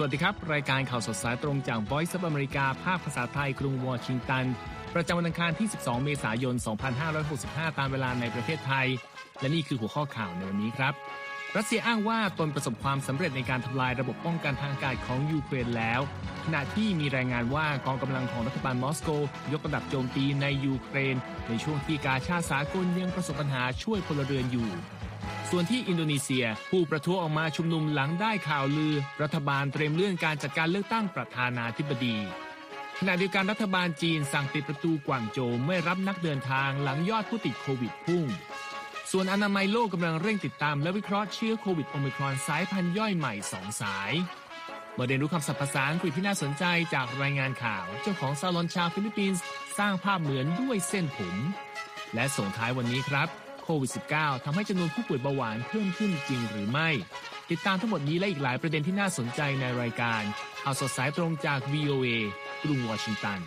วัสดีครับรายการข่าวสดสายตรงจาก Voice of America ภาคภาษาไทยกรุงวอชิงตันประจำวันอังคารที่12เมษายน2565ตามเวลาในประเทศไทยและนี่คือหัวข้อข่าวในวันนี้ครับรัสเซียอ้างว่าตนประสบความสำเร็จในการทำลายระบบป้องกันทางอากาศของยูเครนแล้วขณะที่มีรายงานว่ากองกำลังของรัฐบาลมอสโกยกระดับโจมตีในยูเครนในช่วงที่กาชาดสากลยังประสบปัญหาช่วยพลเรือนอยู่ส่วนที่อินโดนีเซียผู้ประท้วงออกมาชุมนุมหลังได้ข่าวลือรัฐบาลเตรียมเลื่อนการจัดการเลือกตั้งประธานาธิบดีขณะเดียวกันรัฐบาลจีนสั่งปิดประตูกวางโจวไม่รับนักเดินทางหลังยอดผู้ติดโควิดพุ่งส่วนอนามัยโลกกำลังเร่งติดตามและวิเคราะห์เชื้อโควิดโอมิครอนสายพันธุ์ย่อยใหม่2สายมาเรียนรู้คำศัพท์ภาษาอังกฤษที่น่าสนใจจากรายงานข่าวเจ้าของซาลอนชาวฟิลิปปินส์สร้างภาพเหมือนด้วยเส้นผมและส่งท้ายวันนี้ครับโควิด -19 ทำให้จำนวนผู้ป่วยเบาหวานเพิ่มขึ้นจริงหรือไม่ติดตามทั้งหมดนี้และอีกหลายประเด็นที่น่าสนใจในรายการข่าวสดสายตรงจาก VOA กรุงวอชิงตัน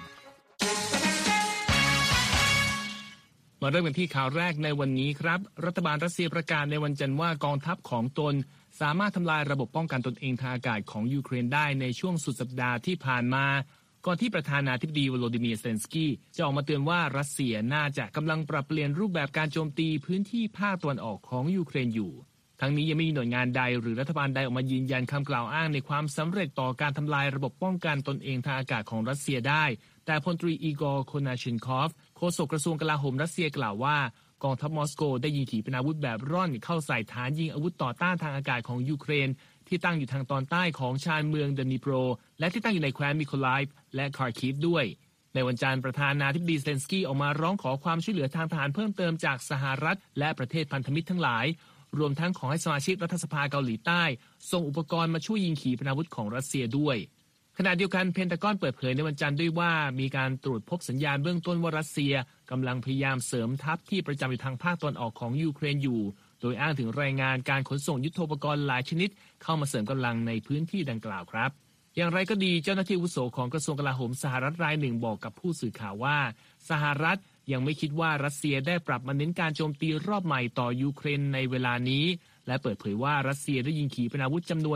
มาเริ่มกันที่ข่าวแรกในวันนี้ครับรัฐบาลรัสเซียประกาศในวันจันทร์ว่ากองทัพของตนสามารถทำลายระบบป้องกันตนเองทางอากาศของยูเครนได้ในช่วงสุดสัปดาห์ที่ผ่านมาก่อนที่ประธานาธิบดีวโลดิเมียร์ เซเลนสกี้จะออกมาเตือนว่ารัสเซียน่าจะกำลังปรับเปลี่ยนรูปแบบการโจมตีพื้นที่ภาคตะวันออกของยูเครนอยู่ทั้งนี้ยังไม่มีหน่วยงานใดหรือรัฐบาลใดออกมายืนยันคำกล่าวอ้างในความสำเร็จต่อการทำลายระบบป้องกันตนเองทางอากาศของรัสเซียได้แต่พลตรีอีกอร์ โคนาชินคอฟโฆษกกระทรวงกลาโหมรัสเซียกล่าวว่ากองทัพมอสโกได้ยิงขีปนาวุธแบบร่อนเข้าใส่ฐานยิงอาวุธต่อต้านทางอากาศของยูเครนที่ตั้งอยู่ทางตอนใต้ของชานเมืองเดนิโปรและที่ตั้งอยู่ในแคว้นมิโคไลฟ์และคาร์คิฟด้วยในวันจันทร์ประธานาธิบดีเซเลนสกี้ออกมาร้องขอความช่วยเหลือทางทหารเพิ่มเติมจากสหรัฐและประเทศพันธมิตรทั้งหลายรวมทั้งขอให้สมาชิกรัฐสภาเกาหลีใต้ส่งอุปกรณ์มาช่วยยิงขีปนาวุธของรัสเซียด้วยขณะเดียวกันเพนทากอนเปิดเผยในวันจันทร์ด้วยว่ามีการตรวจพบสัญญาณเบื้องต้นว่ารัสเซียกำลังพยายามเสริมทัพที่ประจำอยู่ทางภาคตะวันออกของยูเครนอยู่โดยอ้างถึงรายงานการขนส่งยุทโธปกรณ์หลายชนิดเข้ามาเสริมกำลังในพื้นที่ดังกล่าวครับอย่างไรก็ดีเจ้าหน้าที่อาวุโสของกระทรวงกลาโหมสหรัฐรายหนึ่งบอกกับผู้สื่อข่าวว่าสหรัฐยังไม่คิดว่ารัสเซียได้ปรับมาเน้นการโจมตีรอบใหม่ต่อยูเครนในเวลานี้และเปิดเผยว่ารัสเซียได้ยิงขีปนาวุธจำนวน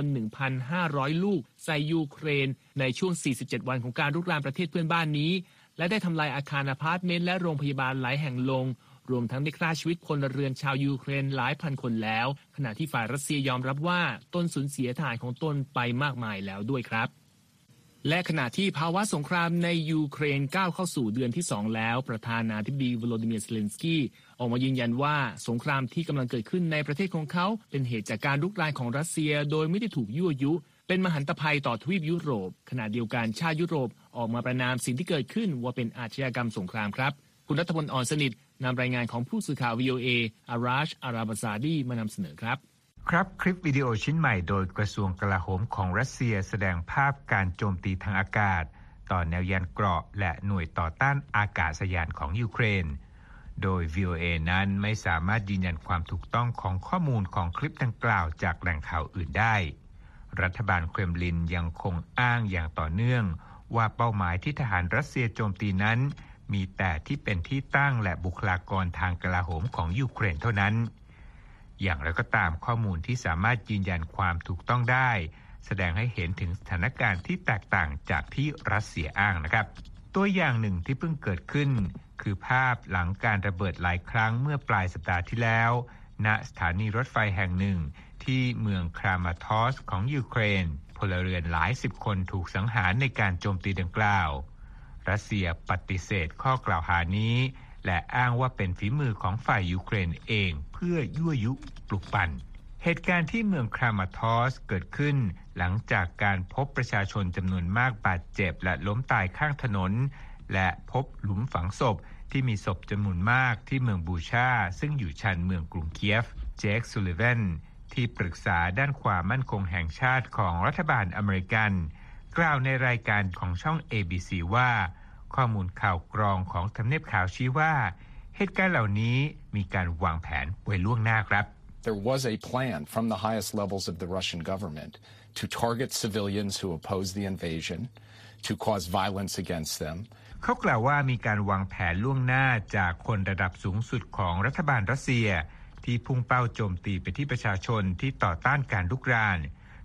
1,500 ลูกใส่ยูเครนในช่วง 47 วันของการรุกรานประเทศเพื่อนบ้านนี้และได้ทำลายอาคารอพาร์ตเมนต์และโรงพยาบาลหลายแห่งลงรวมทั้งได้ฆ่าชีวิตพลเรือนชาวยูเครนหลายพันคนแล้วขณะที่ฝ่ายรัสเซียยอมรับว่าตนสูญเสียทหารของตนไปมากมายแล้วด้วยครับและขณะที่ภาวะสงครามในยูเครนก้าวเข้าสู่เดือนที่2แล้วประธานาธิบดีวโลดิเมียร์ เซเลนสกี้ออกมายืนยันว่าสงครามที่กำลังเกิดขึ้นในประเทศของเขาเป็นเหตุจากการรุกรานของรัสเซียโดยไม่ได้ถูกยั่วยุเป็นมหันตภัยต่อทวีปยุโรปขณะเดียวกันชาติยุโรปออกมาประณามสิ่งที่เกิดขึ้นว่าเป็นอาชญากรรมสงครามครับคุณรัฐพล อ่อนสนิทนำรายงานของผู้สื่อข่าว VOA อาราช อาราบาซาดีมานำเสนอครับคลิปวิดีโอชิ้นใหม่โดยกระทรวงกลาโหมของรัสเซียแสดงภาพการโจมตีทางอากาศต่อแนวยานเกราะและหน่วยต่อต้านอากาศยานของยูเครนโดย VOA นั้นไม่สามารถยืนยันความถูกต้องของข้อมูลของคลิปดังกล่าวจากแหล่งข่าวอื่นได้รัฐบาลเครมลินยังคงอ้างอย่างต่อเนื่องว่าเป้าหมายที่ทหารรัสเซียโจมตีนั้นมีแต่ที่เป็นที่ตั้งและบุคลากรทางกลาโหมของยูเครนเท่านั้นอย่างไรก็ตามข้อมูลที่สามารถยืนยันความถูกต้องได้แสดงให้เห็นถึงสถานการณ์ที่แตกต่างจากที่รัสเซียอ้างนะครับตัวอย่างหนึ่งที่เพิ่งเกิดขึ้นคือภาพหลังการระเบิดหลายครั้งเมื่อปลายสัปดาห์ที่แล้วณสถานีรถไฟแห่งหนึ่งที่เมืองครามาทอสของยูเครนพลเรือนหลายสิบคนถูกสังหารในการโจมตีดังกล่าวรัสเซียปฏิเสธข้อกล่าวหานี้และอ้างว่าเป็นฝีมือของฝ่ายยูเครนเองเพื่อยั่วยุปลุกปั่นเหตุการณ์ที่เมืองครามาทอสเกิดขึ้นหลังจากการพบประชาชนจำนวนมากบาดเจ็บและล้มตายข้างถนนและพบหลุมฝังศพที่มีศพจำนวนมากที่เมืองบูชาซึ่งอยู่ชานเมืองกรุงเคียฟเจค ซูลิแวนที่ปรึกษาด้านความมั่นคงแห่งชาติของรัฐบาลอเมริกันกล่าวในรายการของช่อง ABC ว่าข้อมูลข่าวกรองของทำเนียบขาวชี้ว่าเหตุการณ์เหล่านี้มีการวางแผนไว้ล่วงหน้าครับ There was a plan from the highest levels of the Russian government to target civilians who oppose the invasion, to cause violence against them. เขากล่าวว่ามีการวางแผนล่วงหน้าจากคนระดับสูงสุดของรัฐบาลรัสเซียที่พุ่งเป้าโจมตีไปที่ประชาชนที่ต่อต้านการรุกราน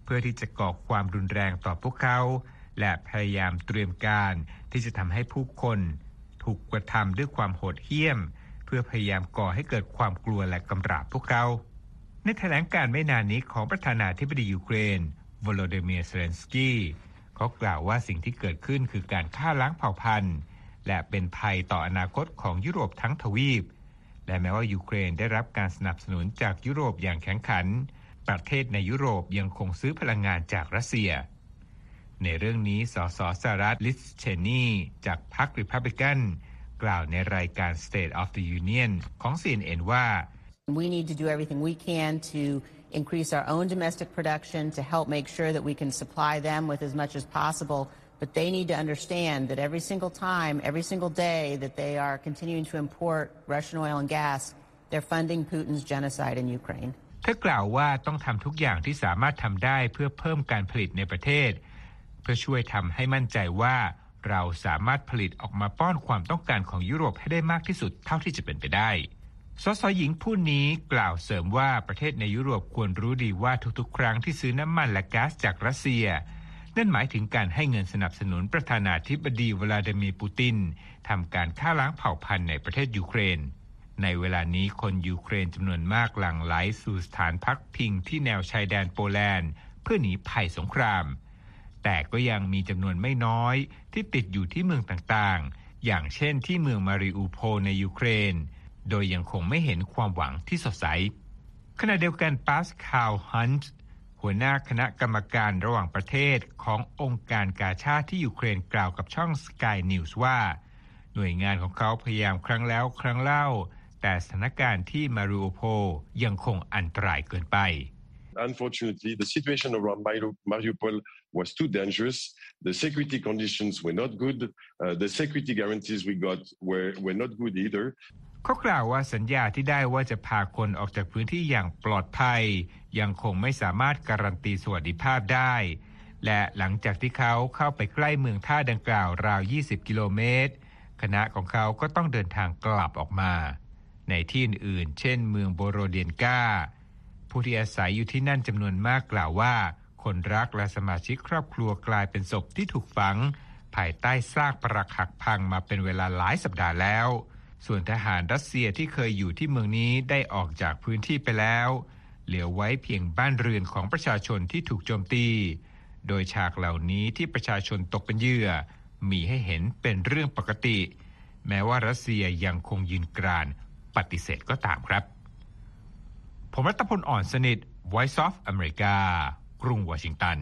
พื่อที่จะก่อความรุนแรงต่อพวกเขาและพยายามเตรียมการที่จะทำให้ผู้คนถูกกระทำด้วยความโหดเหี้ยมเพื่อพยายามก่อให้เกิดความกลัวและกำราบพวกเขาในแถลงการณ์ไม่นานนี้ของประธานาธิบดียูเครนโวโลดิเมียร์เซเลนสกี้เขากล่าวว่าสิ่งที่เกิดขึ้นคือการฆ่าล้างเผ่าพันธุ์และเป็นภัยต่ออนาคตของยุโรปทั้งทวีปและแม้ว่ายูเครนได้รับการสนับสนุนจากยุโรปอย่างแข็งขันประเทศในยุโรปยังคงซื้อพลังงานจากรัสเซียในเรื่องนี้สสสหรัฐลิสเชนีจากพรรครีพับลิกันกล่าวในรายการ State of the Union ของ CNN ว่า We need to do everything we can to increase our own domestic production to help make sure that we can supply them with as much as possible, but they need to understand that every single time, every single day that they are continuing to import Russian oil and gas, they're funding Putin's genocide in Ukraine. เธอกล่าวว่าต้องทำทุกอย่างที่สามารถทำได้เพื่อเพิ่มการผลิตในประเทศเพื่อช่วยทำให้มั่นใจว่าเราสามารถผลิตออกมาป้อนความต้องการของยุโรปให้ได้มากที่สุดเท่าที่จะเป็นไปได้สสหญิงผู้นี้กล่าวเสริมว่าประเทศในยุโรปควรรู้ดีว่าทุกๆครั้งที่ซื้อน้ำมันและก๊าซจากรัสเซียนั่นหมายถึงการให้เงินสนับสนุนประธานาธิบดีวลาดิเมียร์ปูตินทำการฆ่าล้างเผ่าพันธุ์ในประเทศยูเครนในเวลานี้คนยูเครนจำนวนมากหลั่งไหลสู่สถานพักพิงที่แนวชายแดนโปแลนด์เพื่อหนีภัยสงครามแต่ก็ยังมีจำนวนไม่น้อยที่ติดอยู่ที่เมืองต่างๆอย่างเช่นที่เมืองมาริอูโพลในยูเครนโดยยังคงไม่เห็นความหวังที่สดใสขณะเดียวกันปาสคาลฮันต์หัวหน้าคณะกรรมการระหว่างประเทศขององค์การกาชาดที่ยูเครนกล่าวกับช่อง Sky News ว่าหน่วยงานของเขาพยายามครั้งแล้วครั้งเล่าแต่สถานการณ์ที่มาริอูโพลยังคงอันตรายเกินไป Unfortunately, the situation around Mariupol was too dangerous. The security conditions were not good. The security guarantees we got were not good either. เขากล่าวว่าสัญญาที่ได้ว่าจะพาคนออกจากพื้นที่อย่างปลอดภัยยังคงไม่สามารถการันตีสวัสดิภาพได้และหลังจากที่เขาเข้าไปใกล้เมืองท่าดังกล่าวราว20กิโลเมตรคณะของเขาก็ต้องเดินทางกลับออกมาในที่อื่นๆเช่นเมืองโบโรเดียนกาผู้ที่อาศัยอยู่ที่นั่นจำนวนมากกล่าวว่าคนรักและสมาชิกครอบครัวกลายเป็นศพที่ถูกฝังภายใต้ซากปรักหักพังมาเป็นเวลาหลายสัปดาห์แล้วส่วนทหารรัสเซียที่เคยอยู่ที่เมืองนี้ได้ออกจากพื้นที่ไปแล้วเหลือไว้เพียงบ้านเรือนของประชาชนที่ถูกโจมตีโดยฉากเหล่านี้ที่ประชาชนตกเป็นเหยื่อมีให้เห็นเป็นเรื่องปกติแม้ว่ารัสเซียยังคงยืนกรานปฏิเสธก็ตามครับผมรัตพล อ่อนสนิท Voice of America กรุงวอชิงตัน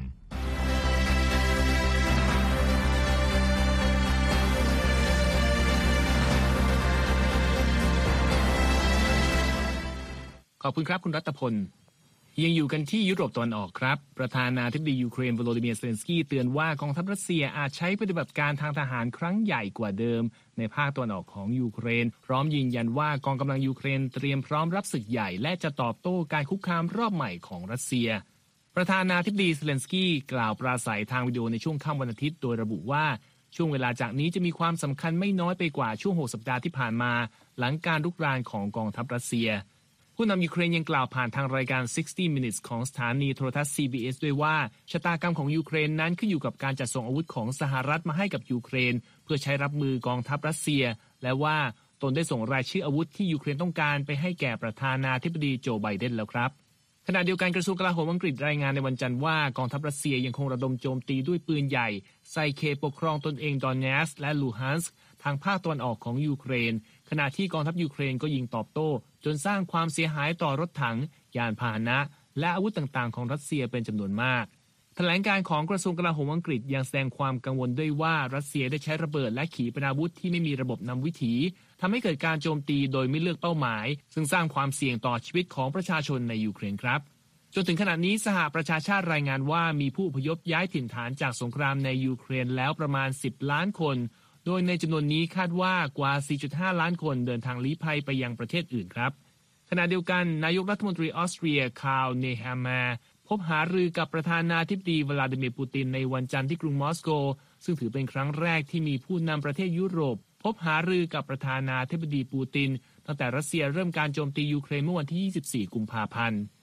ขอบคุณครับคุณรัตพลยังอยู่กันที่ยุโรปตะวันออกครับประธานาธิบดียูเครนโวโลดิเมียร์เซเลนสกี้เตือนว่ากองทัพรัสเซียอาจใช้ปฏิบัติการทางทหารครั้งใหญ่กว่าเดิมในภาคตะวันออกของยูเครนพร้อมยืนยันว่ากองกำลังยูเครนเตรียมพร้อมรับศึกใหญ่และจะตอบโต้การคุกคามรอบใหม่ของรัสเซียประธานาธิบดีเซเลนสกี้กล่าวปราศัยทางวิดีโอในช่วงค่ำวันอาทิตย์โดยระบุว่าช่วงเวลาจากนี้จะมีความสำคัญไม่น้อยไปกว่าช่วง6 สัปดาห์ที่ผ่านมาหลังการรุกรานของกองทัพรัสเซียผู้นำยูเครนยังกล่าวผ่านทางรายการ 60 Minutes ของสถานีโทรทัศน์ CBS ด้วยว่าชะตากรรมของยูเครนนั้นขึ้นอยู่กับการจัดส่งอาวุธของสหรัฐมาให้กับยูเครนเพื่อใช้รับมือกองทัพรัสเซียและว่าตนได้ส่งรายชื่ออาวุธที่ยูเครนต้องการไปให้แก่ประธานาธิบดีโจไบเดนแล้วครับขณะเดียวกันกระทรวงกลาโหมอังกฤษรายงานในวันจันทร์ว่ากองทัพรัสเซียยังคงระดมโจมตีด้วยปืนใหญ่ใส่เขตปกครองตนเองดอนเนสและลูฮันสก์ทางภาคตะวันออกของยูเครนขณะที่กองทัพยูเครนก็ยิงตอบโต้จนสร้างความเสียหายต่อรถถังยานพาหนะและอาวุธต่างๆของรัสเซียเป็นจำนวนมากแถลงการของกระทรวงกลาโหมอังกฤษยังแสดงความกังวลด้วยว่ารัสเซียได้ใช้ระเบิดและขีปนาวุธที่ไม่มีระบบนำวิถีทำให้เกิดการโจมตีโดยไม่เลือกเป้าหมายซึ่งสร้างความเสี่ยงต่อชีวิตของประชาชนในยูเครนครับจนถึงขณะนี้สหประชาชาติรายงานว่ามีผู้อพยพย้ายถิ่นฐานจากสงครามในยูเครนแล้วประมาณ10 ล้านคนโดยในจำนวนนี้คาดว่ากว่า 4.5 ล้านคนเดินทางลี้ภัยไปยังประเทศอื่นครับขณะเดียวกันนายกรัฐมนตรีออสเตรียคาร์ล เนแฮมมาพบหารือกับประธานาธิบดีวลาดิเมียร์ปูตินในวันจันทร์ที่กรุงมอสโกซึ่งถือเป็นครั้งแรกที่มีผู้นำประเทศยุโรปพบหารือกับประธานาธิบดีปูตินตั้งแต่รัสเซียเริ่มการโจมตียูเครนเมื่อวันที่24 กุมภาพันธ์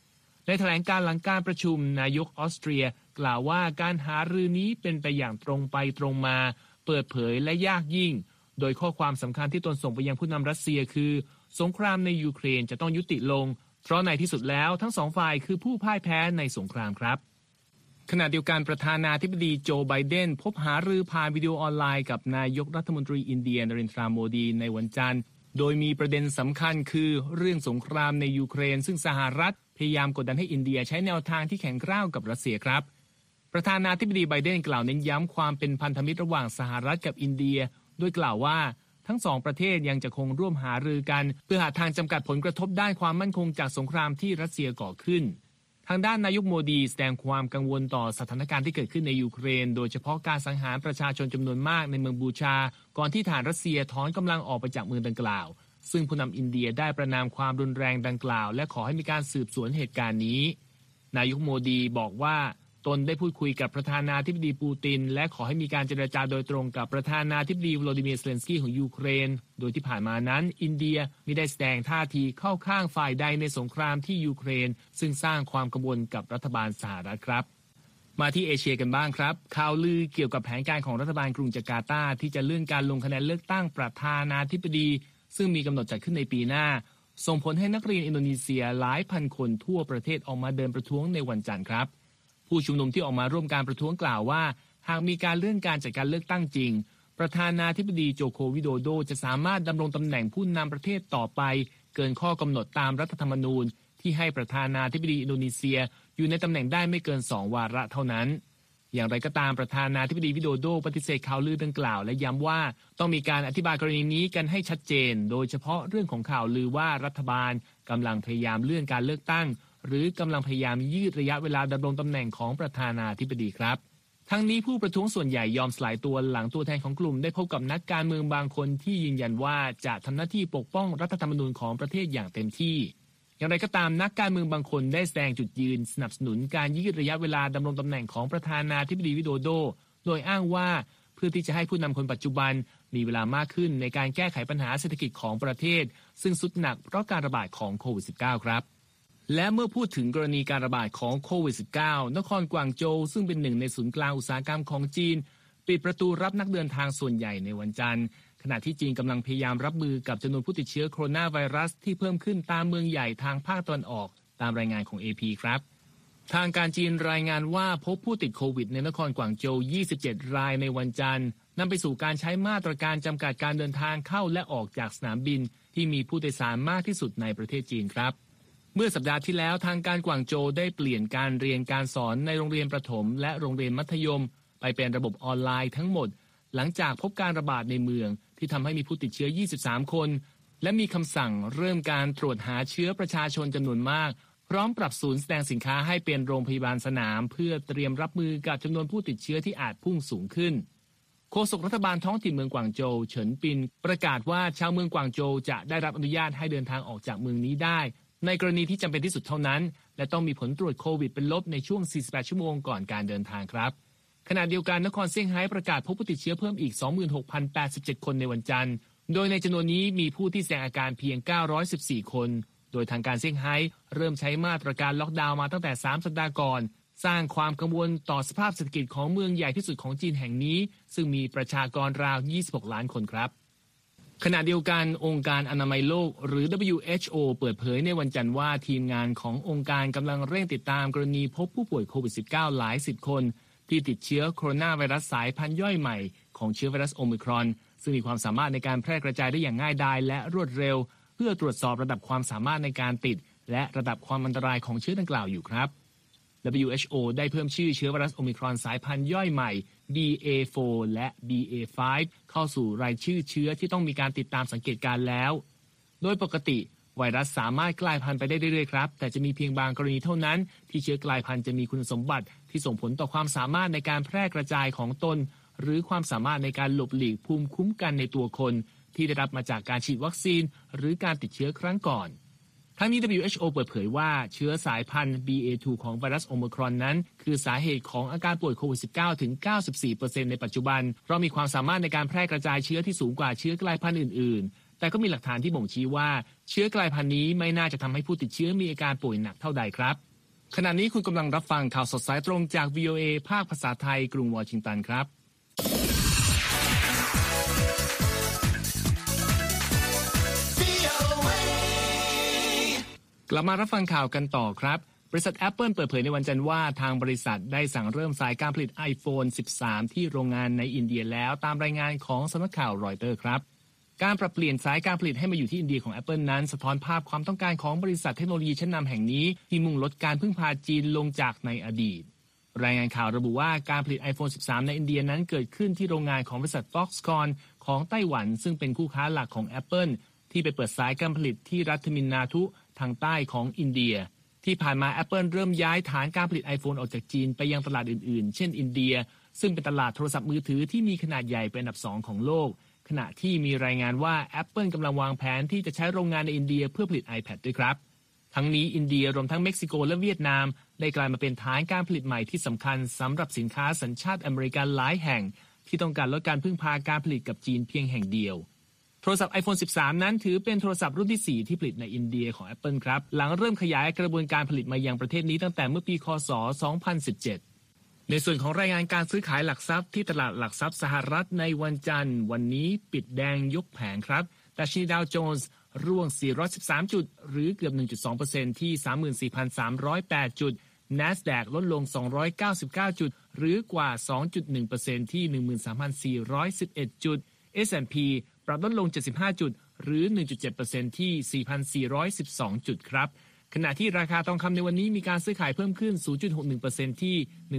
ในแถลงการหลังการประชุมนายกออสเตรียกล่าวว่าการหารือนี้เป็นไปอย่างตรงไปตรงมาเปิดเผยและยากยิ่งโดยข้อความสำคัญที่ตนส่งไปยังผู้นำรัสเซียคือสงครามในยูเครนจะต้องยุติลงเพราะในที่สุดแล้วทั้งสองฝ่ายคือผู้พ่ายแพ้ในสงครามครับขณะเดียวกันประธานาธิบดีโจไบเดนพบหารือผ่านวิดีโอออนไลน์กับนายกรัฐมนตรีอินเดียนเรนทราโมดีในวันจันทร์โดยมีประเด็นสำคัญคือเรื่องสงครามในยูเครนซึ่งสหรัฐพยายามกดดันให้อินเดียใช้แนวทางที่แข็งกร้าวกับรัสเซียครับประธานาธิบดีไบเดนกล่าวเน้นย้ำความเป็นพันธมิตรระหว่างสหรัฐกับอินเดียโดยกล่าวว่าทั้งสองประเทศยังจะคงร่วมหารือกันเพื่อหาทางจำกัดผลกระทบด้านความมั่นคงจากสงครามที่รัสเซียก่อขึ้นทางด้านนายกโมดีแสดงความกังวลต่อสถานการณ์ที่เกิดขึ้นในยูเครนโดยเฉพาะการสังหารประชาชนจำนวนมากในเมืองบูชาก่อนที่ฐานรัสเซียถอนกำลังออกไปจากเมืองดังกล่าวซึ่งผู้นำอินเดียได้ประณามความรุนแรงดังกล่าวและขอให้มีการสืบสวนเหตุการณ์นี้นายกโมดีบอกว่าตนได้พูดคุยกับประธานาธิบดีปูตินและขอให้มีการเจรจาโดยตรงกับประธานาธิบดีวโลดิเมียร์ เซเลนสกี้ของยูเครนโดยที่ผ่านมานั้นอินเดียมิได้แสดงท่าทีเข้าข้างฝ่ายใดในสงครามที่ยูเครนซึ่งสร้างความกังวลกับรัฐบาลสหรัฐครับมาที่เอเชียกันบ้างครับข่าวลือเกี่ยวกับแผนการของรัฐบาลกรุงจาการ์ตาที่จะเลื่อนการลงคะแนนเลือกตั้งประธานาธิบดีซึ่งมีกำหนดจัดขึ้นในปีหน้าส่งผลให้นักเรียนอินโดนีเซียหลายพันคนทั่วประเทศออกมาเดินประท้วงในวันจันทร์ครับผู้ชุมนุมที่ออกมาร่วมการประท้วงกล่าวว่าหากมีการเลื่อนการจัดการเลือกตั้งจริงประธานาธิบดีโจโควิโดโดจะสามารถดำรงตำแหน่งผู้นำประเทศต่อไปเกินข้อกำหนดตามรัฐธรรมนูญที่ให้ประธานาธิบดีอินโดนีเซียอยู่ในตำแหน่งได้ไม่เกิน2 วาระเท่านั้นอย่างไรก็ตามประธานาธิบดีวิโดโดปฏิเสธข่าวลือดังกล่าวและย้ำว่าต้องมีการอธิบายกรณีนี้กันให้ชัดเจนโดยเฉพาะเรื่องของข่าวลือว่ารัฐบาลกำลังพยายามเลื่อนการเลือกตั้งหรือกำลังพยายามยืดระยะเวลาดำรงตำแหน่งของประธานาธิบดีครับทั้งนี้ผู้ประท้วงส่วนใหญ่ยอมสลายตัวหลังตัวแทนของกลุ่มได้พบกับนักการเมืองบางคนที่ยืนยันว่าจะทำหน้าที่ปกป้องรัฐธรรมนูญของประเทศอย่างเต็มที่อย่างไรก็ตามนักการเมืองบางคนได้แสดงจุดยืนสนับสนุนการยืดระยะเวลาดำรงตำแหน่งของประธานาธิบดีวิโดโดโดยอ้างว่าเพื่อที่จะให้ผู้นำคนปัจจุบันมีเวลามากขึ้นในการแก้ไขปัญหาเศรษฐกิจของประเทศซึ่งทรุดหนักเพราะการระบาดของโควิด -19 ครับและเมื่อพูดถึงกรณีการระบาดของโควิด -19 นครกวางโจวซึ่งเป็นหนึ่งในศูนย์กลางอุตสาหกรรมของจีนปิดประตูรับนักเดินทางส่วนใหญ่ในวันจันทร์ขณะที่จีนกำลังพยายามรับมือกับจำนวนผู้ติดเชื้อโคโรนาไวรัสที่เพิ่มขึ้นตามเมืองใหญ่ทางภาคตะวันออกตามรายงานของ AP ครับทางการจีนรายงานว่าพบผู้ติดโควิดในนครกวางโจว 27 รายในวันจันทร์นำไปสู่การใช้มาตรการจำกัดการเดินทางเข้าและออกจากสนามบินที่มีผู้โดยสารมากที่สุดในประเทศจีนครับเมื่อสัปดาห์ที่แล้วทางการกวางโจวได้เปลี่ยนการเรียนการสอนในโรงเรียนประถมและโรงเรียนมัธยมไปเป็นระบบออนไลน์ทั้งหมดหลังจากพบการระบาดในเมืองที่ทำให้มีผู้ติดเชื้อ 23 คนและมีคำสั่งเริ่มการตรวจหาเชื้อประชาชนจำนวนมากพร้อมปรับศูนย์แสดงสินค้าให้เป็นโรงพยาบาลสนามเพื่อเตรียมรับมือกับจำนวนผู้ติดเชื้อที่อาจพุ่งสูงขึ้นโฆษกรัฐบาลท้องถิ่นเมืองกวางโจวเฉินปินประกาศว่าชาวเมืองกวางโจวจะได้รับอนุญาตให้เดินทางออกจากเมืองนี้ได้ในกรณีที่จำเป็นที่สุดเท่านั้นและต้องมีผลตรวจโควิดเป็นลบในช่วง 48 ชั่วโมงก่อนการเดินทางครับขณะเดียวกันนครเซี่ยงไฮ้ประกาศพบผู้ติดเชื้อเพิ่มอีก 26,087 คนในวันจันทร์โดยในจำนวนนี้มีผู้ที่แสดงอาการเพียง 914 คนโดยทางการเซี่ยงไฮ้เริ่มใช้มาตรการล็อกดาวน์มาตั้งแต่ 3 สัปดาห์ก่อนสร้างความกังวลต่อสภาพเศรษฐกิจของเมืองใหญ่ที่สุดของจีนแห่งนี้ซึ่งมีประชากรราว 26 ล้านคนครับขณะเดียวกันองค์การอนามัยโลกหรือ WHO เปิดเผยในวันจันทร์ว่าทีมงานขององค์การกำลังเร่งติดตามกรณีพบผู้ป่วยโควิด -19 หลายสิบคนที่ติดเชื้อโคโรนาไวรัสสายพันธุ์ย่อยใหม่ของเชื้อไวรัสโอมิครอนซึ่งมีความสามารถในการแพร่กระจายได้อย่างง่ายดายและรวดเร็วเพื่อตรวจสอบระดับความสามารถในการติดและระดับความอันตรายของเชื้อดังกล่าวอยู่ครับ WHO ได้เพิ่มชื่อเชื้อไวรัสโอมิครอนสายพันธุ์ย่อยใหม่ BA.4 และ BA.5 เข้าสู่รายชื่อเชื้อที่ต้องมีการติดตามสังเกตการณ์แล้วโดยปกติไวรัสสามารถกลายพันธุ์ไปได้เรื่อยๆครับแต่จะมีเพียงบางกรณีเท่านั้นที่เชื้อกลายพันธุ์จะมีคุณสมบัติที่ส่งผลต่อความสามารถในการแพร่กระจายของตนหรือความสามารถในการหลบหลีกภูมิคุ้มกันในตัวคนที่ได้รับมาจากการฉีดวัคซีนหรือการติดเชื้อครั้งก่อนทั้งนี้ WHO เปิดเผยว่าเชื้อสายพันธุ์ BA.2 ของไวรัสโอมิครอนนั้นคือสาเหตุของอาการป่วยโควิด -19 ถึง 94% ในปัจจุบันเพราะมีความสามารถในการแพร่กระจายเชื้อที่สูงกว่าเชื้อกลายพันธุ์อื่นๆแต่ก็มีหลักฐานที่บ่งชี้ว่าเชื้อกลายพันธุ์นี้ไม่น่าจะทำให้ผู้ติดเชื้อมีอาการป่วยหนักเท่าใดครับขณะนี้คุณกำลังรับฟังข่าวสดสายตรงจาก VOA ภาคภาษาไทยกรุงวอชิงตันครับกลับมารับฟังข่าวกันต่อครับบริษัท Apple เปิดเผยในวันจันทร์ว่าทางบริษัทได้สั่งเริ่มสายการผลิต iPhone 13 ที่โรงงานในอินเดียแล้วตามรายงานของสำนักข่าวรอยเตอร์ครับการปรับเปลี่ยนสายการผลิตให้มาอยู่ที่อินเดียของ Apple นั้นสะท้อนภาพความต้องการของบริษัทเทคโนโลยีชั้นนำแห่งนี้ที่มุ่งลดการพึ่งพาจีนลงจากในอดีตรายงานข่าวระบุว่าการผลิต iPhone 13 ในอินเดียนั้นเกิดขึ้นที่โรงงานของบริษัท Foxconn ของไต้หวันซึ่งเป็นคู่ค้าหลักของ Apple ที่ไปเปิดสายการผลิตที่รัฐมินนาทุทางใต้ของอินเดียที่ผ่านมา Apple เริ่มย้ายฐานการผลิต iPhone ออกจากจีนไปยังตลาดอื่นๆเช่นอินเดียซึ่งเป็นตลาดโทรศัพท์มือถือที่มีขนาดใหญ่เป็นอันดับ2ของโลกขณะที่มีรายงานว่า Apple กำลังวางแผนที่จะใช้โรงงานในอินเดียเพื่อผลิต iPad ด้วยครับทั้งนี้อินเดียรวมทั้งเม็กซิโกและเวียดนามได้กลายมาเป็นฐานการผลิตใหม่ที่สำคัญสำหรับสินค้าสัญชาติอเมริกันหลายแห่งที่ต้องการลดการพึ่งพาการผลิตกับจีนเพียงแห่งเดียวโทรศัพท์ iPhone 13 นั้นถือเป็นโทรศัพท์รุ่นที่4ที่ผลิตในอินเดียของ Apple ครับหลังเริ่มขยายกระบวนการผลิตมายังประเทศนี้ตั้งแต่เมื่อปีค.ศ. 2017ในส่วนของรายงานการซื้อขายหลักทรัพย์ที่ตลาดหลักทรัพย์สหรัฐในวันจันทร์วันนี้ปิดแดงยกแผงครับดัชนีดาวโจนส์ร่วง413จุดหรือเกือบ 1.2% ที่ 34,308 จุด NASDAQ ลดลง299จุดหรือกว่า 2.1% ที่ 13,411 จุด S&P ปรับลดลง75จุดหรือ 1.7% ที่ 4,412 จุดครับขณะที่ราคาทองคำในวันนี้มีการซื้อขายเพิ่มขึ้น 0.61% ที่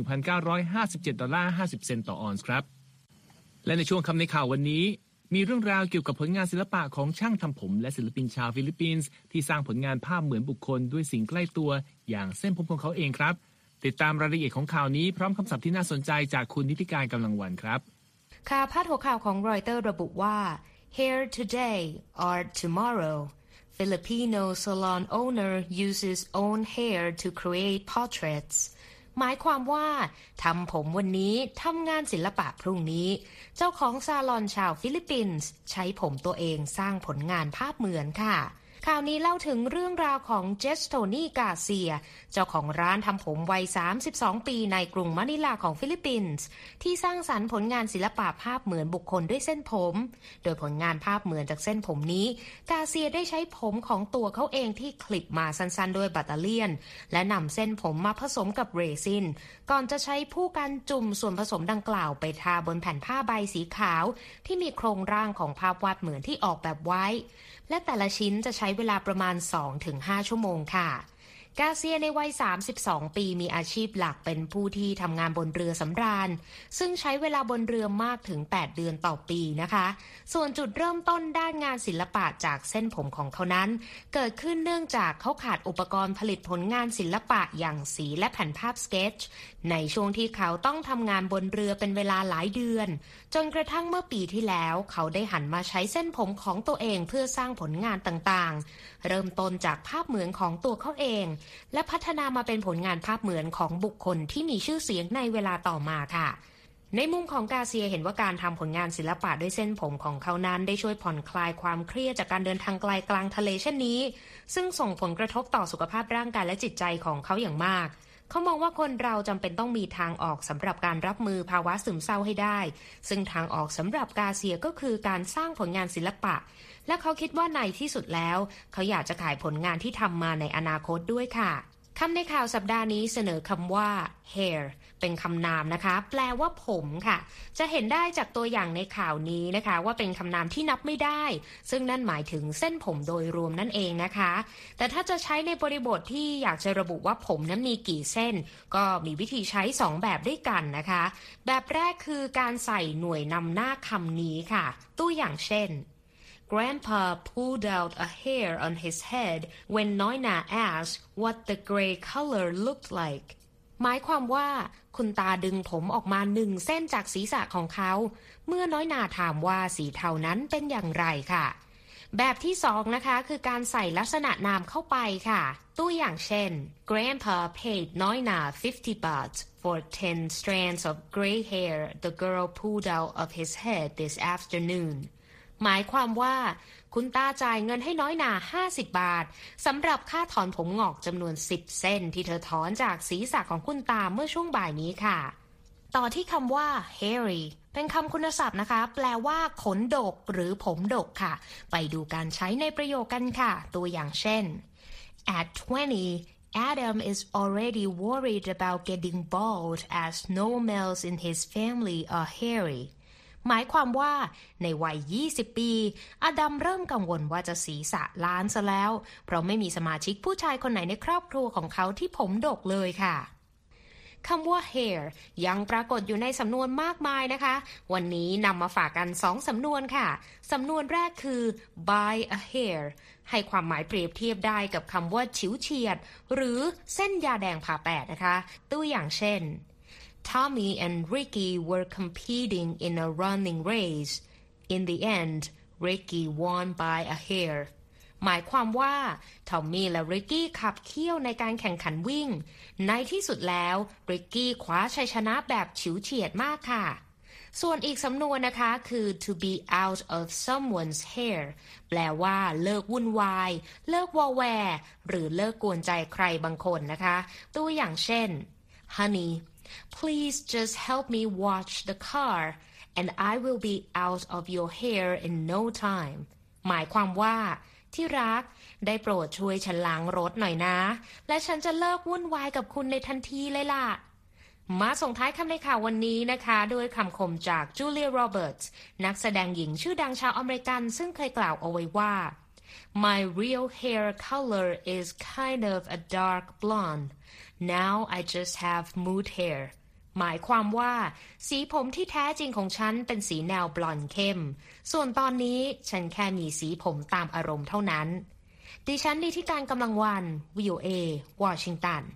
$1,957.50 ต่อออนซ์ครับและในช่วงคำในข่าววันนี้มีเรื่องราวเกี่ยวกับผลงานศิลปะของช่างทำผมและศิลปินชาวฟิลิปปินส์ที่สร้างผลงานภาพเหมือนบุคคลด้วยสิ่งใกล้ตัวอย่างเส้นผมของเขาเองครับติดตามรายละเอียดของข่าวนี้พร้อมคำศัพท์ที่น่าสนใจจากคุณนิติการกำลังวันครับค่ะพาดหัวข่าวของรอยเตอร์ระบุว่า Hair today, art tomorrow. Filipino salon owner uses own hair to create portraits. หมายความว่าทำผมวันนี้ทำงานศิลปะพรุ่งนี้เจ้าของซาลอนชาวฟิลิปปินส์ใช้ผมตัวเองสร้างผลงานภาพเหมือนค่ะข่าวนี้เล่าถึงเรื่องราวของเจสโทนีกาเซียเจ้าของร้านทำผมวัย32ปีในกรุงมะนิลาของฟิลิปปินส์ที่สร้างสรรค์ผลงานศิลปะภาพเหมือนบุคคลด้วยเส้นผมโดยผลงานภาพเหมือนจากเส้นผมนี้กาเซียได้ใช้ผมของตัวเขาเองที่คลิปมาสั้นๆด้วยบัตเตอร์เลียนและนำเส้นผมมาผสมกับเรซินก่อนจะใช้ผู้กันจุ่มส่วนผสมดังกล่าวไปทาบนแผ่นผ้าใบสีขาวที่มีโครงร่างของภาพวาดเหมือนที่ออกแบบไว้และแต่ละชิ้นจะใช้เวลาประมาณ 2-5 ชั่วโมงค่ะกาเซียในวัย32ปีมีอาชีพหลักเป็นผู้ที่ทำงานบนเรือสำราญซึ่งใช้เวลาบนเรือมากถึง8เดือนต่อปีนะคะส่วนจุดเริ่มต้นด้านงานศิลปะจากเส้นผมของเขานั้นเกิดขึ้นเนื่องจากเขาขาดอุปกรณ์ผลิตผลงานศิลปะอย่างสีและแผ่นภาพสเก็ตช์ในช่วงที่เขาต้องทำงานบนเรือเป็นเวลาหลายเดือนจนกระทั่งเมื่อปีที่แล้วเขาได้หันมาใช้เส้นผมของตัวเองเพื่อสร้างผลงานต่างๆเริ่มต้นจากภาพเหมือนของตัวเขาเองและพัฒนามาเป็นผลงานภาพเหมือนของบุคคลที่มีชื่อเสียงในเวลาต่อมาค่ะในมุมของกาเซียเห็นว่าการทำผลงานศิลปะด้วยเส้นผมของเขานั้นได้ช่วยผ่อนคลายความเครียดจากการเดินทางไกลกลางทะเลเช่นนี้ซึ่งส่งผลกระทบต่อสุขภาพร่างกายและจิตใจของเขาอย่างมากเขามองว่าคนเราจำเป็นต้องมีทางออกสำหรับการรับมือภาวะซึมเศร้าให้ได้ซึ่งทางออกสำหรับกาเซียก็คือการสร้างผลงานศิลปะและเขาคิดว่าในที่สุดแล้วเขาอยากจะขายผลงานที่ทำมาในอนาคตด้วยค่ะคำในข่าวสัปดาห์นี้เสนอคำว่า hair เป็นคำนามนะคะแปลว่าผมค่ะจะเห็นได้จากตัวอย่างในข่าวนี้นะคะว่าเป็นคำนามที่นับไม่ได้ซึ่งนั่นหมายถึงเส้นผมโดยรวมนั่นเองนะคะแต่ถ้าจะใช้ในบริบทที่อยากจะระบุว่าผมนั้นมีกี่เส้นก็มีวิธีใช้2แบบด้วยกันนะคะแบบแรกคือการใส่หน่วยนำหน้าคำนี้ค่ะตัวอย่างเช่นGrandpa pulled out a hair on his head when Noina asked what the gray color looked like. หมายความว่าคุณตาดึงผมออกมา1เส้นจากศีรษะของเขาเมื่อน้อยนาถามว่าสีเทานั้นเป็นอย่างไรค่ะแบบที่2นะคะคือการใส่ลักษณะนามเข้าไปค่ะตัวอย่างเช่น Grandpa paid Noina 50 baht for 10 strands of gray hair the girl pulled out of his head this afternoon หมายความว่าคุณตาจ่ายเงินให้น้อยหนา50 บาทสำหรับค่าถอนผมงอกจำนวน10 เส้นที่เธอถอนจากศีรษะของคุณตาเมื่อช่วงบ่ายนี้ค่ะต่อที่คำว่า hairy เป็นคำคุณศัพท์นะคะแปลว่าขนดกหรือผมดกค่ะไปดูการใช้ในประโยคกันค่ะตัวอย่างเช่น At 20, Adam is already worried about getting bald as no males in his family are hairy หมายความว่าในวัย20 ปีอดัมเริ่มกังวลว่าจะศีรษะล้านซะแล้วเพราะไม่มีสมาชิกผู้ชายคนไหนในครอบครัวของเขาที่ผมดกเลยค่ะคำว่า hair ยังปรากฏอยู่ในสำนวนมากมายนะคะวันนี้นำมาฝากกัน2 สำนวนค่ะสำนวนแรกคือ by a hair ให้ความหมายเปรียบเทียบได้กับคำว่าฉิวเฉียดหรือเส้นยาแดงผ่าแปดนะคะตัวอย่างเช่น Tommy and Ricky were competing in a running race. In the end, Ricky won by a hair. หมายความว่าทอมมี่และริกกี้ขับเคี่ยวในการแข่งขันวิ่งในที่สุดแล้วริกกี้คว้าชัยชนะแบบฉิวเฉียดมากค่ะส่วนอีกสำนวนนะคะคือ to be out of someone's hair แปลว่าเลิกวุ่นวายเลิกวอแวร์หรือเลิกกวนใจใครบางคนนะคะตัวอย่างเช่น Honey, please just help me wash the car and I will be out of your hair in no time หมายความว่าที่รักได้โปรดช่วยฉันล้างรถหน่อยนะและฉันจะเลิกวุ่นวายกับคุณในทันทีเลยล่ะมาส่งท้ายคำในข่าววันนี้นะคะด้วยคำคมจากจูเลียโรเบิร์ตส์นักแสดงหญิงชื่อดังชาวอเมริกันซึ่งเคยกล่าวเอาไว้ว่า My real hair color is kind of a dark blonde. Now I just have mood hair. หมายความว่าสีผมที่แท้จริงของฉันเป็นสีแนวบลอนด์เข้มส่วนตอนนี้ฉันแค่มีสีผมตามอารมณ์เท่านั้นดิฉันนิติการกำลังวัน VOA วอชิงตัน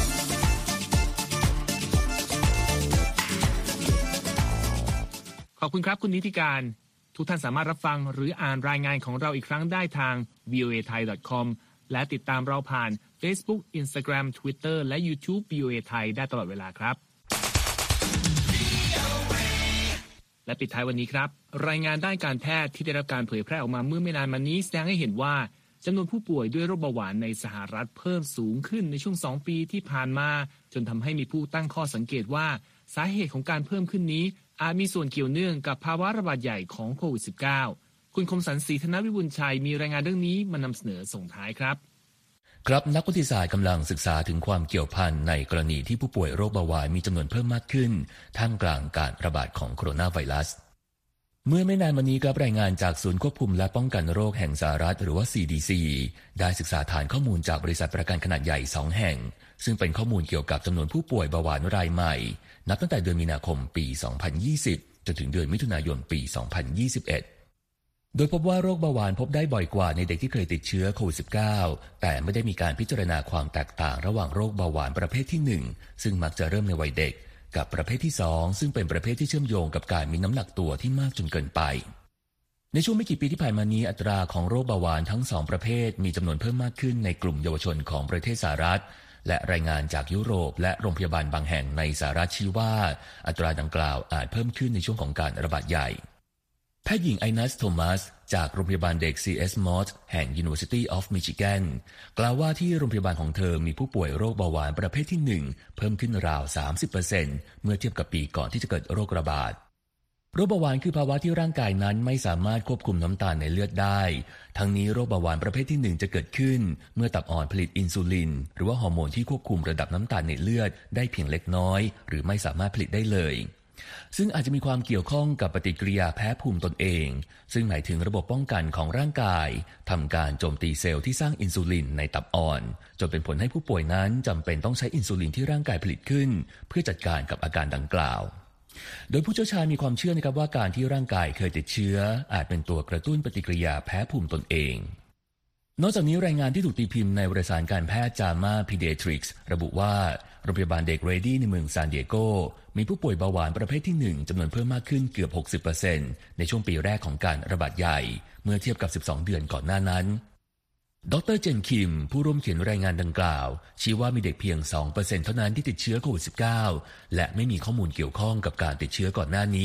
ขอบคุณครับคุณนิติการทุกท่านสามารถรับฟังหรืออ่านรายงานของเราอีกครั้งได้ทาง voathai.com และติดตามเราผ่าน Facebook, Instagram, Twitter และ YouTube VOA Thai ได้ตลอดเวลาครับและปิดท้ายวันนี้ครับรายงานด้านการแพทย์ที่ได้รับการเผยแพร่ออกมาเมื่อไม่นานมานี้แสดงให้เห็นว่าจำนวนผู้ป่วยด้วยโรคเบาหวานในสหรัฐเพิ่มสูงขึ้นในช่วง2 ปีที่ผ่านมาจนทำให้มีผู้ตั้งข้อสังเกตว่าสาเหตุของการเพิ่มขึ้นนี้อาจมีส่วนเกี่ยวเนื่องกับภาวะระบาดใหญ่ของโควิด -19 คุณคมสันต์ ศรีธนวิบูลย์ชัยมีรายงานเรื่องนี้มานำเสนอส่งท้ายครับครับนักวิทยาศาสตร์กำลังศึกษาถึงความเกี่ยวพันในกรณีที่ผู้ป่วยโรคเบาหวานมีจำนวนเพิ่มมากขึ้นท่ามกลางการระบาดของโคโรนาไวรัสเมื่อไม่นานมานี้ครับรายงานจากศูนย์ควบคุมและป้องกันโรคแห่งสหรัฐหรือว่า CDC ได้ศึกษาฐานข้อมูลจากบริษัทประกันขนาดใหญ่2 แห่งซึ่งเป็นข้อมูลเกี่ยวกับจำนวนผู้ป่วยเบาหวานรายใหม่นับตั้งแต่เดือนมีนาคมปี 2020 จนถึงเดือนมิถุนายนปี 2021 โดยพบว่าโรคเบาหวานพบได้บ่อยกว่าในเด็กที่เคยติดเชื้อโควิด -19 แต่ไม่ได้มีการพิจารณาความแตกต่างระหว่างโรคเบาหวานประเภทที่1ซึ่งมักจะเริ่มในวัยเด็กกับประเภทที่2ซึ่งเป็นประเภทที่เชื่อมโยงกับการมีน้ำหนักตัวที่มากจนเกินไปในช่วงไม่กี่ปีที่ผ่านมานี้อัตราของโรคเบาหวานทั้ง2ประเภทมีจำนวนเพิ่มมากขึ้นในกลุ่มเยาวชนของประเทศสหรัฐและรายงานจากยุโรปและโรงพยาบาลบางแห่งในสหรัฐชี้ว่าอัตราดังกล่าวอาจเพิ่มขึ้นในช่วงของการระบาดใหญ่แพทย์หญิงไอนัสโทมัสจากโรงพยาบาลเด็ก C.S. Mott แห่ง University of Michigan กล่าวว่าที่โรงพยาบาลของเธอมีผู้ป่วยโรคเบาหวานประเภทที่1เพิ่มขึ้นราว 30% เมื่อเทียบกับปีก่อนที่จะเกิดโรคระบาดโรคเบาหวานคือภาวะที่ร่างกายนั้นไม่สามารถควบคุมน้ำตาลในเลือดได้ทั้งนี้โรคเบาหวานประเภทที่1จะเกิดขึ้นเมื่อตับอ่อนผลิตอินซูลินหรือว่าฮอร์โมนที่ควบคุมระดับน้ำตาลในเลือดได้เพียงเล็กน้อยหรือไม่สามารถผลิตได้เลยซึ่งอาจจะมีความเกี่ยวข้องกับปฏิกิริยาแพ้ภูมิตนเองซึ่งหมายถึงระบบป้องกันของร่างกายทำการโจมตีเซลล์ที่สร้างอินซูลินในตับอ่อนจนเป็นผลให้ผู้ป่วยนั้นจำเป็นต้องใช้อินซูลินที่ร่างกายผลิตขึ้นเพื่อจัดการกับอาการดังกล่าวโดยผู้เชี่ยวชาญมีความเชื่อนะครับว่าการที่ร่างกายเคยติดเชื้ออาจเป็นตัวกระตุ้นปฏิกิริยาแพ้ภูมิตนเองนอกจากนี้รายงานที่ถูกตีพิมพ์ในวารสารการแพทย์ JAMA Pediatrics ระบุว่าโรงพยาบาลเด็กเรดี้ในเมืองซานดิเอโกมีผู้ป่วยเบาหวานประเภทที่1จำนวนเพิ่มมากขึ้นเกือบ 60% ในช่วงปีแรกของการระบาดใหญ่เมื่อเทียบกับ12 เดือนก่อนหน้านั้นดร. เจนคิมผู้ร่วมเขียนรายงานดังกล่าวชี้ว่ามีเด็กเพียง 2% เท่านั้นที่ติดเชื้อโควิด -19 และไม่มีข้อมูลเกี่ยวข้องกับการติดเชื้อก่อนหน้านี้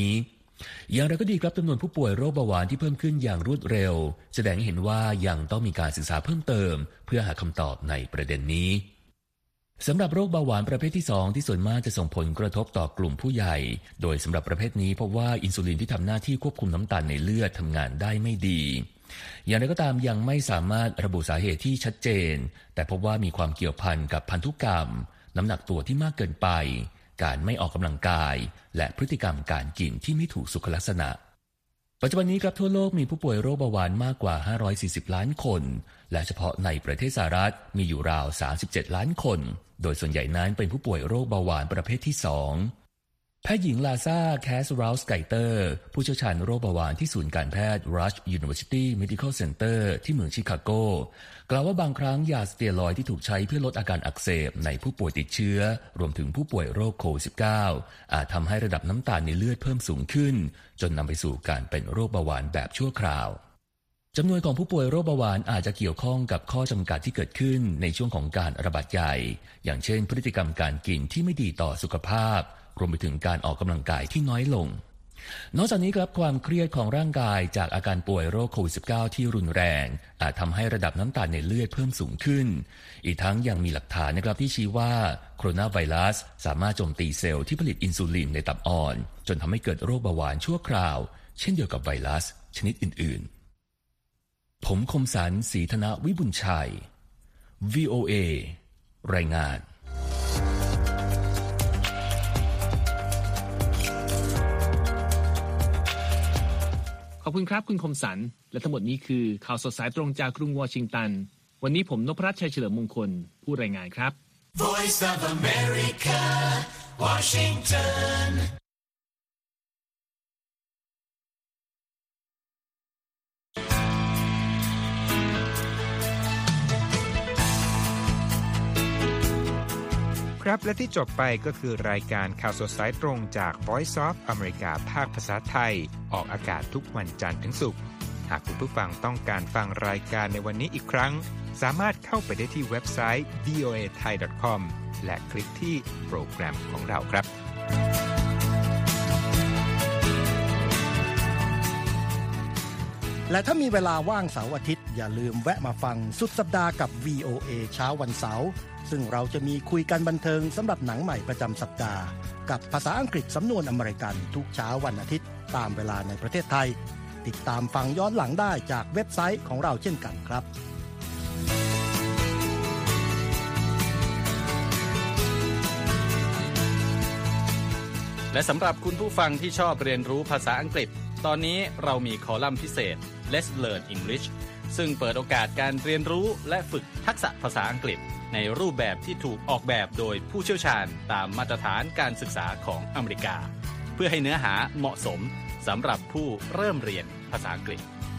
อย่างไรก็ดีครับจำนวนผู้ป่วยโรคเบาหวานที่เพิ่มขึ้นอย่างรวดเร็วแสดงให้เห็นว่ายังต้องมีการศึกษาเพิ่มเติมเพื่อหาคำตอบในประเด็นนี้สำหรับโรคเบาหวานประเภทที่2ที่ส่วนมากจะส่งผลกระทบต่อกลุ่มผู้ใหญ่โดยสำหรับประเภทนี้พบว่าอินซูลินที่ทำหน้าที่ควบคุมน้ำตาลในเลือดทำงานได้ไม่ดีอย่างไรก็ตามยังไม่สามารถระบุสาเหตุที่ชัดเจนแต่พบว่ามีความเกี่ยวพันกับพันธุกรรมน้ำหนักตัวที่มากเกินไปการไม่ออกกำลังกายและพฤติกรรมการกินที่ไม่ถูกสุขลักษณะปัจจุบันนี้ครับทั่วโลกมีผู้ป่วยโรคเบาหวานมากกว่า540ล้านคนและเฉพาะในประเทศสหรัฐมีอยู่ราว37ล้านคนโดยส่วนใหญ่นั้นเป็นผู้ป่วยโรคเบาหวานประเภทที่2แพทย์หญิงลาซาแคสราลส์ไกเตอร์ผู้เชี่ยวชาญโรคเบาหวานที่ศูนย์การแพทย์ Rush University Medical Center ที่เมืองชิคาโกกล่าวว่าบางครั้งยาสเตียรอยด์ที่ถูกใช้เพื่อลดอาการอักเสบในผู้ป่วยติดเชื้อรวมถึงผู้ป่วยโรคโควิด -19 อาจทำให้ระดับน้ำตาลในเลือดเพิ่มสูงขึ้นจนนำไปสู่การเป็นโรคเบาหวานแบบชั่วคราวจำนวนของผู้ป่วยโรคเบาหวานอาจจะเกี่ยวข้องกับข้อจำกัดที่เกิดขึ้นในช่วงของการระบาดใหญ่อย่างเช่นพฤติกรรมการกินที่ไม่ดีต่อสุขภาพรวมไปถึงการออกกำลังกายที่น้อยลงนอกจากนี้ครับความเครียดของร่างกายจากอาการป่วยโรคโควิด -19 ที่รุนแรงอาจทำให้ระดับน้ำตาลในเลือดเพิ่มสูงขึ้นอีกทั้งยังมีหลักฐานนะครับที่ชี้ว่าโคโรนาไวรัสสามารถโจมตีเซลล์ที่ผลิตอินซูลินในตับอ่อนจนทำให้เกิดโรคเบาหวานชั่วคราวเช่นเดียวกับไวรัสชนิดอื่นๆผมคมสันต์ ศรีธนวิบุญชัย VOA รายงานขอบคุณครับคุณคมสันและทั้งหมดนี้คือข่าวสดสายตรงจากกรุงวอชิงตันวันนี้ผมนพรัตน์ชัยเฉลิมมงคลผู้รายงานครับ Voice of America Washington ครับและที่จบไปก็คือรายการข่าวสดสายตรงจาก Voice of America ภาคภาษาไทยออกอากาศทุกวันจันทร์ถึงศุกร์หากคุณผู้ฟังต้องการฟังรายการในวันนี้อีกครั้งสามารถเข้าไปได้ที่เว็บไซต์ voathai.com และคลิกที่โปรแกรมของเราครับและถ้ามีเวลาว่างเสาร์อาทิตย์อย่าลืมแวะมาฟังสุดสัปดาห์กับ VOA เช้าวันเสาร์ซึ่งเราจะมีคุยกันบันเทิงสำหรับหนังใหม่ประจำสัปดาห์กับภาษาอังกฤษสำนวนอเมริกันทุกเช้าวันอาทิตย์ตามเวลาในประเทศไทยติดตามฟังย้อนหลังได้จากเว็บไซต์ของเราเช่นกันครับและสำหรับคุณผู้ฟังที่ชอบเรียนรู้ภาษาอังกฤษตอนนี้เรามีคอลัมน์พิเศษ Let's Learn English ซึ่งเปิดโอกาสการเรียนรู้และฝึกทักษะภาษาอังกฤษในรูปแบบที่ถูกออกแบบโดยผู้เชี่ยวชาญตามมาตรฐานการศึกษาของอเมริกาเพื่อให้เนื้อหาเหมาะสมสำหรับผู้เริ่มเรียนภาษาอังกฤษ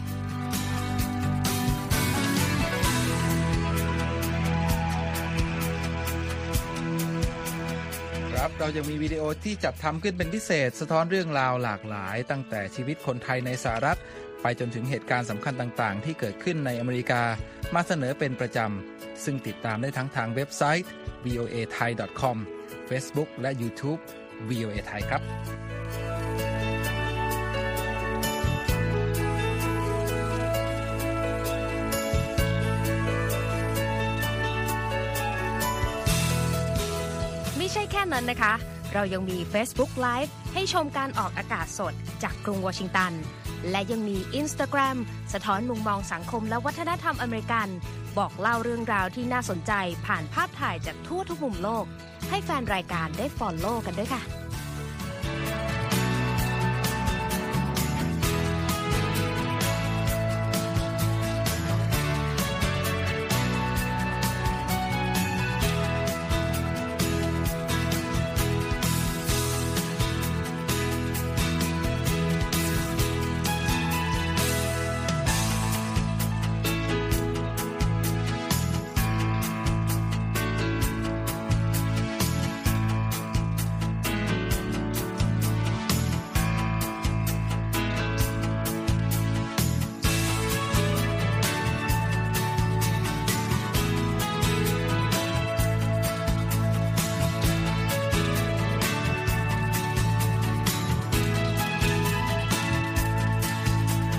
ครับเรายังมีวิดีโอที่จัดทำขึ้นเป็นพิเศษสะท้อนเรื่องราวหลากหลายตั้งแต่ชีวิตคนไทยในสหรัฐไปจนถึงเหตุการณ์สำคัญต่างๆที่เกิดขึ้นในอเมริกามาเสนอเป็นประจำซึ่งติดตามได้ทั้งทางเว็บไซต์ voathai.com Facebook และ YouTube VOA Thai ครับไม่ใช่แค่นั้นนะคะเรายังมี Facebook Live ให้ชมการออกอากาศสดจากกรุงวอชิงตันและยังมี Instagram สะท้อนมุมมองสังคมและวัฒนธรรมอเมริกันบอกเล่าเรื่องราวที่น่าสนใจผ่านภาพถ่ายจากทั่วทุกมุมโลกให้แฟนรายการได้ follow กันด้วยค่ะ